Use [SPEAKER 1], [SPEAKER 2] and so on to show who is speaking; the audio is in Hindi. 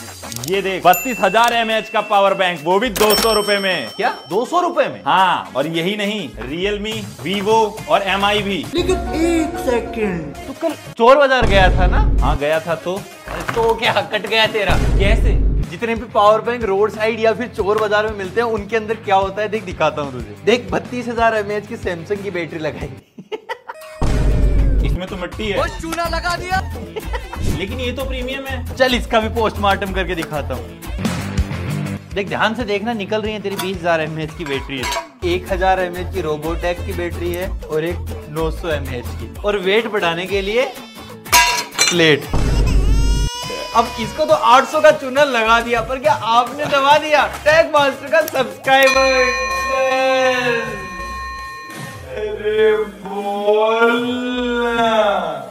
[SPEAKER 1] ये देख 32,000 mAh का पावर बैंक, वो भी 200 रुपए में।
[SPEAKER 2] क्या 200 रुपए में?
[SPEAKER 1] हाँ, और यही नहीं, रियलमी, वीवो और MI भी।
[SPEAKER 2] लेकिन एक सेकंड, तू कल चोर बाजार गया था ना?
[SPEAKER 1] हाँ गया था।
[SPEAKER 2] तो क्या कट गया तेरा?
[SPEAKER 1] कैसे?
[SPEAKER 2] जितने भी पावर बैंक रोड साइड या फिर चोर बाजार में मिलते हैं उनके अंदर क्या होता है देख, दिखाता हूँ तुझे। देख 32,000 mAh की सैमसंग की बैटरी लगाई,
[SPEAKER 1] इसमें तो मिट्टी है।
[SPEAKER 2] चूना लगा दिया।
[SPEAKER 1] लेकिन ये तो प्रीमियम है।
[SPEAKER 2] चल इसका भी पोस्टमार्टम करके दिखाता हूँ। देख ध्यान से देखना, निकल रही है तेरी 20,000 mAh की बैटरी है, 1,000 mAh की रोबोटेक की बैटरी है और एक 900 mAh की, और वेट बढ़ाने के लिए प्लेट। अब इसको तो 800 का चूना लगा दिया, पर क्या आपने दबा दिया टेक मास्टर का सब्सक्राइबर।
[SPEAKER 1] अरे बोल।